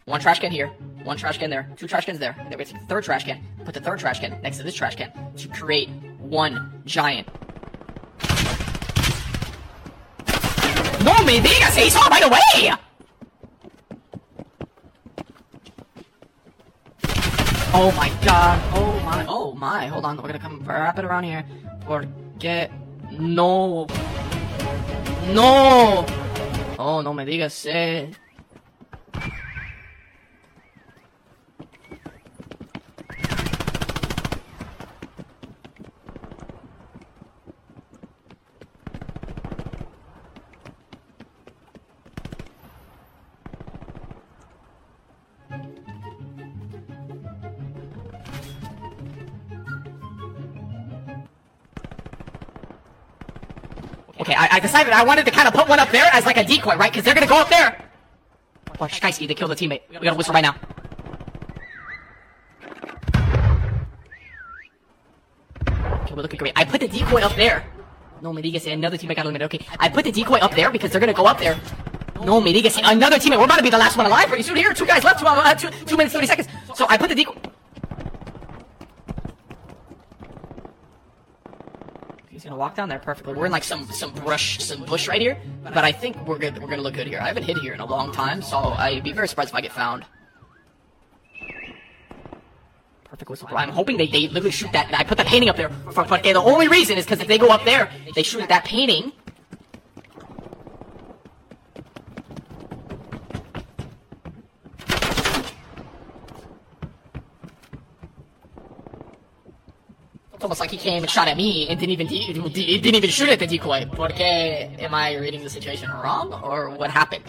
One trash can here, one trash can there, two trash cans there, and then we take the third trash can, put the third trash can next to this trash can to create one giant. No me digas, he saw right away! Oh my god, oh my, hold on, we're gonna come wrap it around here. Porque no. No! Oh, no me digas, Okay, I decided I wanted to kind of put one up there as like a decoy, right? Because they're gonna go up there! Watch, Skyski, they killed a teammate. We gotta whistle right now. Okay, we're looking great. I put the decoy up there. No me digas, another teammate got eliminated. Okay, I put the decoy up there because they're gonna go up there. No me digas, another teammate. We're about to be the last one alive pretty soon here. 2 guys left, 2 minutes, 30 seconds. So I put the decoy... He's gonna walk down there perfectly. We're in like some bush right here, but I think we're good. We're gonna look good here. I haven't hit here in a long time, so I'd be very surprised if I get found. Perfect whistle. I'm hoping they literally shoot that. I put the painting up there. But the only reason is because if they go up there, they shoot at that painting. It's almost like he came and shot at me and didn't even shoot at the decoy. Porque am I reading the situation wrong or what happened?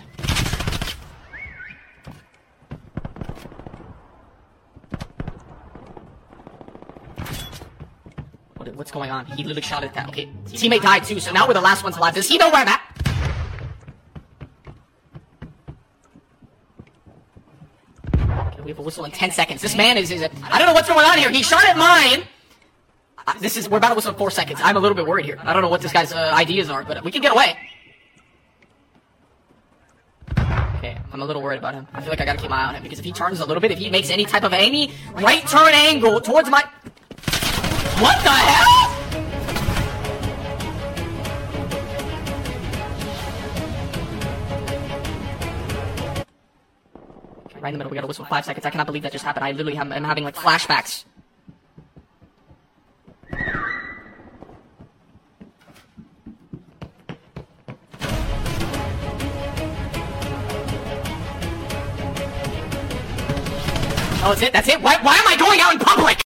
What's going on? He literally shot at that. Okay, teammate died too, so now we're the last ones alive. Does he know where I'm at? Okay, we have a whistle in 10 seconds. This man is I don't know what's going on here. He shot at mine. We're about to whistle in 4 seconds. I'm a little bit worried here. I don't know what this guy's ideas are, but we can get away. Okay, I'm a little worried about him. I feel like I gotta keep my eye on him, because if he turns a little bit, if he makes any type of right turn angle towards my... What the hell?! Okay, right in the middle, we gotta whistle 5 seconds. I cannot believe that just happened. I literally am having like flashbacks. Oh, that's it? That's it? Why am I going out in public?